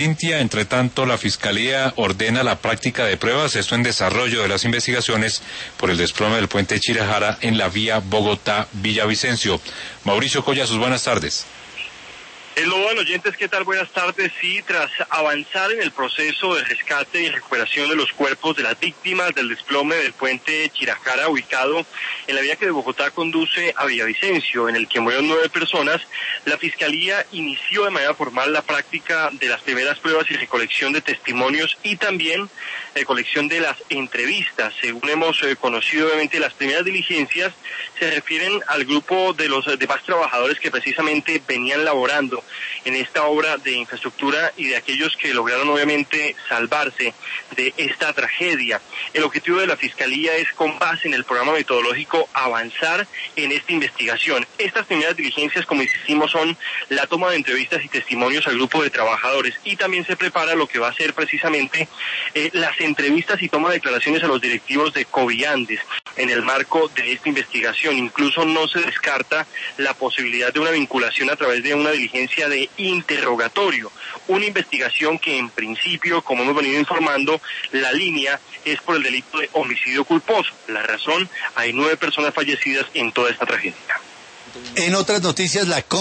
Cintia, entre tanto, la Fiscalía ordena la práctica de pruebas, esto en desarrollo de las investigaciones por el desplome del puente Chirajara en la vía Bogotá-Villavicencio. Mauricio Collazos, buenas tardes. Bueno, oyentes, ¿qué tal? Buenas tardes. Sí, tras avanzar en el proceso de rescate y recuperación de los cuerpos de las víctimas del desplome del puente Chirajara, ubicado en la vía que de Bogotá conduce a Villavicencio, en el que murieron 9 personas, la Fiscalía inició de manera formal la práctica de las primeras pruebas y recolección de testimonios y también recolección de las entrevistas. Según hemos conocido, obviamente, las primeras diligencias se refieren al grupo de los demás trabajadores que precisamente venían laborando en esta obra de infraestructura y de aquellos que lograron obviamente salvarse de esta tragedia. El objetivo de la Fiscalía es, con base en el programa metodológico, avanzar en esta investigación. Estas primeras diligencias, como insistimos, son la toma de entrevistas y testimonios al grupo de trabajadores, y también se prepara lo que va a ser precisamente las entrevistas y toma de declaraciones a los directivos de Coviandes en el marco de esta investigación. Incluso no se descarta la posibilidad de una vinculación a través de una diligencia de interrogatorio, una investigación que en principio, como hemos venido informando, la línea es por el delito de homicidio culposo. La razón: hay 9 personas fallecidas en toda esta tragedia. En otras noticias, la